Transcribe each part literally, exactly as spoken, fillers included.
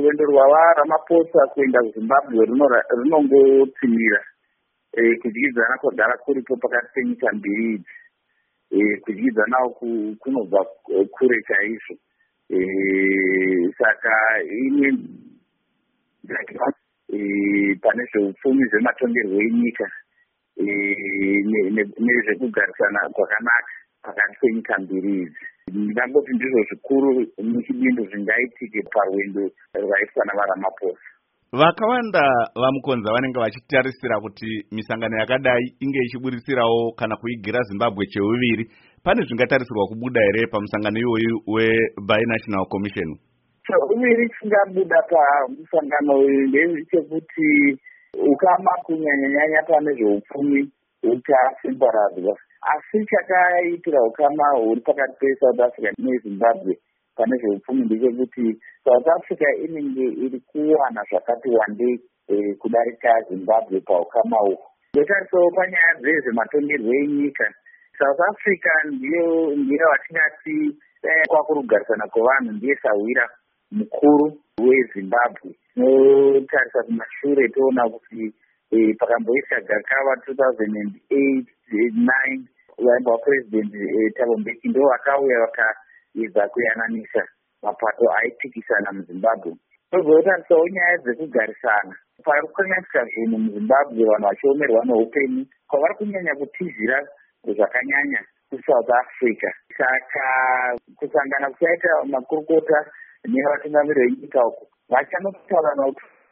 rwendo rwavaRamaphosa kuenda kuZimbabwe runongotsimira kudyidzana kwagara kuripo pakati penyika mbiri idzi. Kudyidzanawo kunobva kure chaizvo. Saka ine pane zveupfumi zvematongerwo enyika nezvekugarisana kwakanaka pakati penyika mbiri idzi. Ndingangoti ndizvo zvikuru muchidindo zvingaitike parwendo rwaitwa navaRamaphosa. Vakawanda vamukonza vanenge vachitarisira kuti misangano yakadai inge ichiburisirawo kana kuigira Zimbabwe cheuviri. Pane zvingatarisirwa kubuda here pamusangano iwoyu weBinational Commission? Cheuviri chingabuda pamusangano uyu ndechekuti ukama kunyanya-nyanya pane zveupfumi uchasimbaradzwa. Asi chakaitira ukama huri pakati peSouth Africa neZimbabwe pane zveupfumi ndechekuti South Africa inenge iri kuwana zvakati wandei kudarika Zimbabwe paukama uhu. Ndotarisawo panyaya dzezvematongerwo enyika, South Africa ndiyo ndiyo watingati kwakurugarisana kwevanhu ndiye sawira mukuru weZimbabwe. Tinotarisa kumashure toona kuti pakamboiswa gakava two thousand eight nine vaimba vapresident Thabo Mbeki ndo vakauya vakaedza kuyananisa mapato aipikisana muZimbabwe. Tozotarisawo nyaya dzekugarisana. Pari kukanganisika zvinhu muZimbabwe vanhu vachiomerwa neupenyu kwavari kunyanya kutizira zvakanyanya kuSouth Africa. Saka kusangana kuchaita makurukota nevatungamiriri venyika uku vachanotaura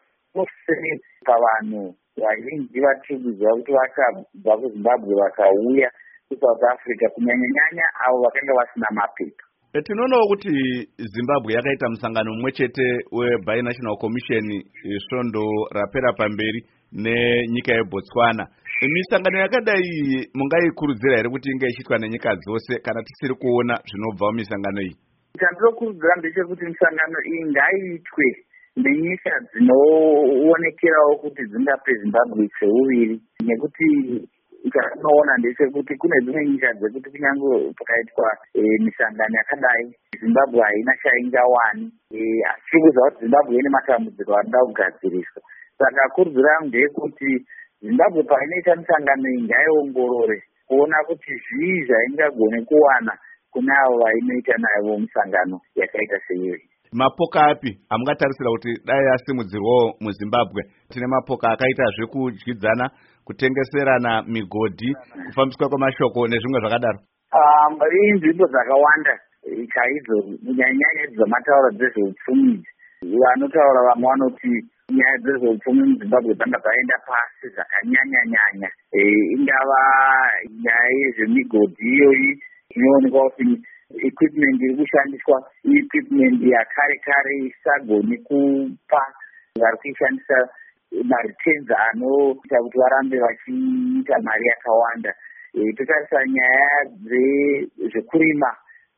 kuti pavanhu vazhinji vatirikunzwa kuti vakabva kuZimbabwe vakauya kuSouth Africa kunyanya-nyanya avo vakanga vasina mapepa. Tinoonawo kuti Zimbabwe yakaita musangano mumwe chete weBinational Commission svondo rapera pamberi nenyika yeBotswana. Misangano yakadai mungaikurudzira here kuti inge ichiitwa nenyika dzose kana tisiri kuona zvinobva mumisangano iyi? Chandinokurudzira ndechekuti misangano iyi ngaiitwe nenyika dzinoonekerawo kuti dzingape Zimbabwe cheuviri, nekuti chanoona ndechekuti kune dzimwe nyika dzekuti kunyange pakaitwa misangano yakadai Zimbabwe haina chaingawani, asi kuziva kuti Zimbabwe ine matambudziko anoda kugadziriswa. Saka kurudziro yangu ndeyekuti Zimbabwe painoita misangano iyi ngaiongorore kuona kuti zvii zvaingagone kuwana kuna avo vainoita navo misangano yakaita seiyoyi. Mapoka api amungatarisira kuti dai asimudzirwawo muZimbabwe? Tine mapoka akaita zvekudyidzana, kutengeserana migodhi, kufambiswa kwamashoko nezvimwe zvakadaro. Inzvimbo dzakawanda chaidzo kunyanya-nyanya dzamataura dzezveupfumi. Vanotaura vamwe vanoti nyaya dzezveupfumi muZimbabwe dzanga dzaenda pasi zvakanyanya-nyanya. Ingava nyaya yezvemigodhi iyoyi inoonekwa kuti equipment iri kushandiswa equipment yakare-kare isagoni kupa vari kuishandisa maritenzi anoita kuti varambe vachiita mari yakawanda. Totarisa nyaya dzezvekurima,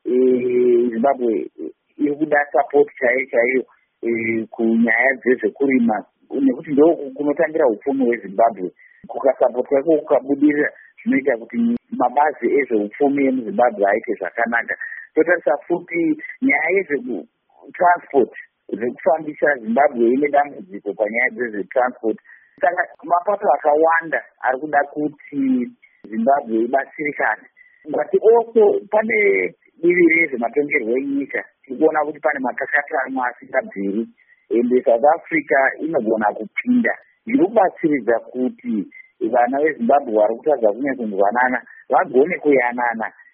Zimbabwe iri kuda support chaiyo chaiyo kunyaya dzezvekurima nekuti ndo kunotangira upfumi hweZimbabwe. Kukasapoti kwako kukabudirira zvinoita kuti mabazi ezveupfumi emuZimbabwe aite zvakanaka. Totarisa futi nyaya yezvetransport, zvekufambisa Zimbabwe ine dambudziko panyaya dzezvetransport. Saka mapato akawanda ari kuda kuti Zimbabwe ibatsirikane. But also pane divi rezvematongerwo enyika tikuona kuti pane makakatamo asingabviri, ende South Africa inogona kupinda. Zviri kubatsiridza kuti vana veZimbabwe vari kutadza kunyatsonzwanana vagone kuyanana